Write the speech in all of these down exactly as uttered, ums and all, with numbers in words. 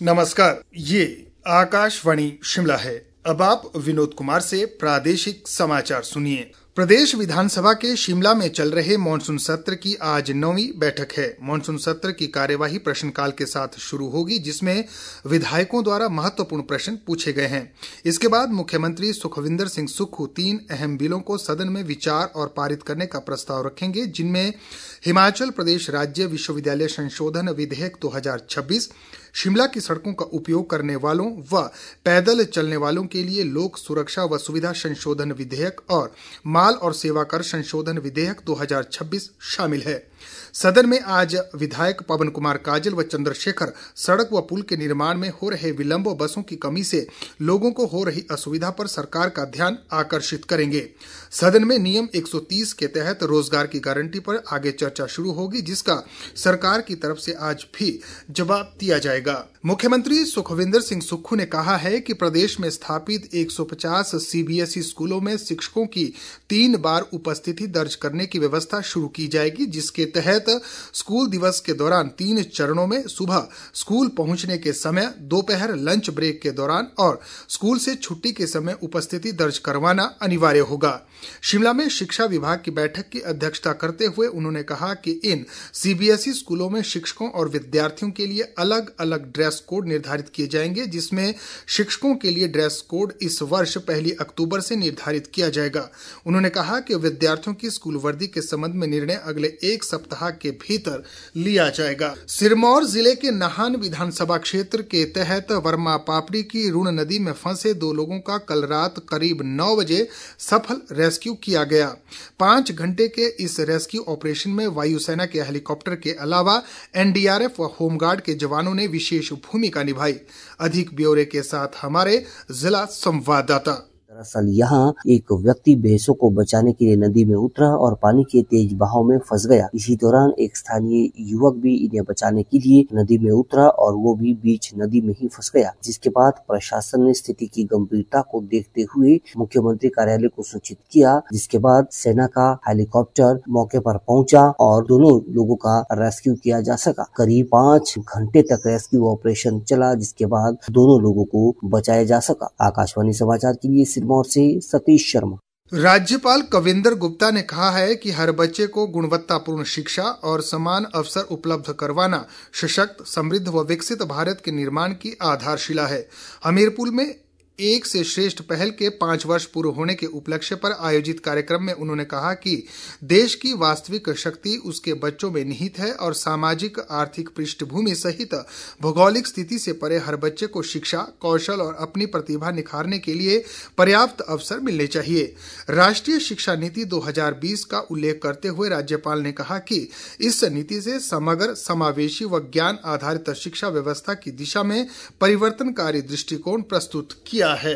नमस्कार, ये आकाशवाणी शिमला है। अब आप विनोद कुमार से प्रादेशिक समाचार सुनिए। प्रदेश विधानसभा के शिमला में चल रहे मॉनसून सत्र की आज नौवीं बैठक है। मॉनसून सत्र की कार्यवाही प्रश्नकाल के साथ शुरू होगी, जिसमें विधायकों द्वारा महत्वपूर्ण प्रश्न पूछे गए हैं। इसके बाद मुख्यमंत्री सुखविंदर सिंह सुक्खू तीन अहम बिलों को सदन में विचार और पारित करने का प्रस्ताव रखेंगे, जिनमें हिमाचल प्रदेश राज्य विश्वविद्यालय संशोधन विधेयक दो हजार छब्बीस, शिमला की सड़कों का उपयोग करने वालों व पैदल चलने वालों के लिए लोक सुरक्षा व सुविधा संशोधन विधेयक और माल और सेवा कर संशोधन विधेयक दो हजार छब्बीस शामिल है। सदन में आज विधायक पवन कुमार काजल व चंद्रशेखर सड़क व पुल के निर्माण में हो रहे विलंब व बसों की कमी से लोगों को हो रही असुविधा पर सरकार का ध्यान आकर्षित करेंगे। सदन में नियम एक सौ तीस के तहत रोजगार की गारंटी पर आगे चर्चा शुरू होगी, जिसका सरकार की तरफ से आज भी जवाब दिया जाएगा। मुख्यमंत्री सुखविंदर सिंह सुक्खू ने कहा है कि प्रदेश में स्थापित एक सौ पचास सीबीएसई स्कूलों में शिक्षकों की तीन बार उपस्थिति दर्ज करने की व्यवस्था शुरू की जाएगी, जिसके तहत स्कूल दिवस के दौरान तीन चरणों में सुबह स्कूल पहुंचने के समय, दोपहर लंच ब्रेक के दौरान और स्कूल से छुट्टी के समय उपस्थिति दर्ज करवाना अनिवार्य होगा। शिमला में शिक्षा विभाग की बैठक की अध्यक्षता करते हुए उन्होंने कहा कि इन सीबीएसई स्कूलों में शिक्षकों और विद्यार्थियों के लिए अलग अलग ड्रेस कोड निर्धारित किए जाएंगे, जिसमें शिक्षकों के लिए ड्रेस कोड इस वर्ष पहली अक्टूबर से निर्धारित किया जाएगा। उन्होंने कहा कि विद्यार्थियों की स्कूल वर्दी के संबंध में निर्णय अगले एक सप्ताह के भीतर लिया जाएगा। सिरमौर जिले के नाहन विधानसभा क्षेत्र के तहत वर्मा पापड़ी की रुण नदी में फंसे दो लोगों का कल रात करीब नौ बजे सफल रेस्क्यू किया गया। पांच घंटे के इस रेस्क्यू ऑपरेशन में वायुसेना के हेलीकॉप्टर के अलावा एनडीआरएफ व होमगार्ड के जवानों ने विशेष भूमिका निभाई। अधिक ब्यौरे के साथ हमारे जिला संवाददाता। दरअसल यहाँ एक व्यक्ति भैंसों को बचाने के लिए नदी में उतरा और पानी के तेज बहाव में फंस गया। इसी दौरान एक स्थानीय युवक भी इन्हें बचाने के लिए नदी में उतरा और वो भी बीच नदी में ही फंस गया, जिसके बाद प्रशासन ने स्थिति की गंभीरता को देखते हुए मुख्यमंत्री कार्यालय को सूचित किया, जिसके बाद सेना का हेलीकॉप्टर मौके पर पहुंचा और दोनों लोगों का रेस्क्यू किया जा सका। करीब पाँच घंटे तक रेस्क्यू ऑपरेशन चला, जिसके बाद दोनों लोगों को बचाया जा सका। आकाशवाणी समाचार के लिए सिरमौर से सतीश शर्मा। राज्यपाल कविंदर गुप्ता ने कहा है कि हर बच्चे को गुणवत्तापूर्ण शिक्षा और समान अवसर उपलब्ध करवाना सशक्त, समृद्ध व विकसित भारत के निर्माण की आधारशिला है। हमीरपुर में एक से श्रेष्ठ पहल के पांच वर्ष पूरे होने के उपलक्ष्य पर आयोजित कार्यक्रम में उन्होंने कहा कि देश की वास्तविक शक्ति उसके बच्चों में निहित है और सामाजिक आर्थिक पृष्ठभूमि सहित भौगोलिक स्थिति से परे हर बच्चे को शिक्षा, कौशल और अपनी प्रतिभा निखारने के लिए पर्याप्त अवसर मिलने चाहिए। राष्ट्रीय शिक्षा नीति दो हजार बीस का उल्लेख करते हुए राज्यपाल ने कहा कि इस नीति से समग्र, समावेशी व ज्ञान आधारित शिक्षा व्यवस्था की दिशा में परिवर्तनकारी दृष्टिकोण प्रस्तुत किया है।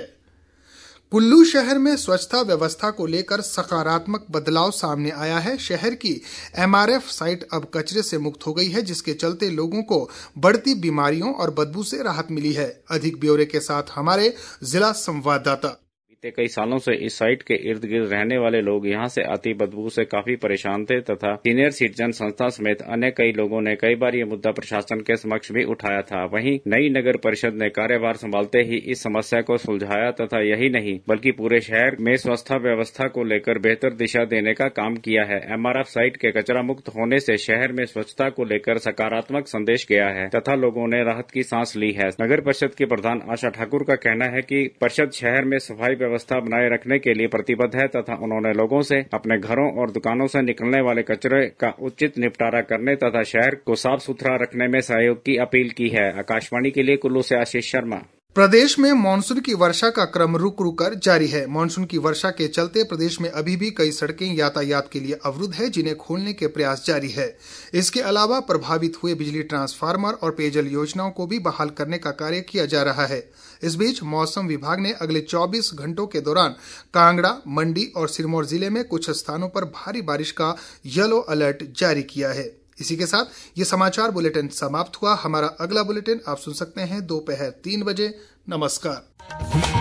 कुल्लू शहर में स्वच्छता व्यवस्था को लेकर सकारात्मक बदलाव सामने आया है। शहर की एमआरएफ साइट अब कचरे से मुक्त हो गई है, जिसके चलते लोगों को बढ़ती बीमारियों और बदबू से राहत मिली है। अधिक ब्यौरे के साथ हमारे जिला संवाददाता। बीते कई सालों से इस साइट के इर्द गिर्द रहने वाले लोग यहां से आती बदबू से काफी परेशान थे तथा सीनियर सिटीजन संस्था समेत अन्य कई लोगों ने कई बार ये मुद्दा प्रशासन के समक्ष भी उठाया था। वहीं नई नगर परिषद ने कार्यभार संभालते ही इस समस्या को सुलझाया तथा यही नहीं बल्कि पूरे शहर में स्वच्छता व्यवस्था को लेकर बेहतर दिशा देने का काम किया है। एमआरएफ साइट के कचरा मुक्त होने से शहर में स्वच्छता को लेकर सकारात्मक संदेश गया है तथा लोगों ने राहत की सांस ली है। नगर परिषद की प्रधान आशा ठाकुर का कहना है कि परिषद शहर में सफाई व्यवस्था बनाए रखने के लिए प्रतिबद्ध है तथा उन्होंने लोगों से अपने घरों और दुकानों से निकलने वाले कचरे का उचित निपटारा करने तथा शहर को साफ सुथरा रखने में सहयोग की अपील की है। आकाशवाणी के लिए कुल्लू से आशीष शर्मा। प्रदेश में मानसून की वर्षा का क्रम रुक रुक कर जारी है। मानसून की वर्षा के चलते प्रदेश में अभी भी कई सड़कें यातायात के लिए अवरुद्ध है, जिन्हें खोलने के प्रयास जारी है। इसके अलावा प्रभावित हुए बिजली ट्रांसफार्मर और पेयजल योजनाओं को भी बहाल करने का कार्य किया जा रहा है। इस बीच मौसम विभाग ने अगले चौबीस घंटों के दौरान कांगड़ा, मंडी और सिरमौर जिले में कुछ स्थानों पर भारी बारिश का येलो अलर्ट जारी किया है। इसी के साथ ये समाचार बुलेटिन समाप्त हुआ। हमारा अगला बुलेटिन आप सुन सकते हैं दोपहर तीन बजे। नमस्कार।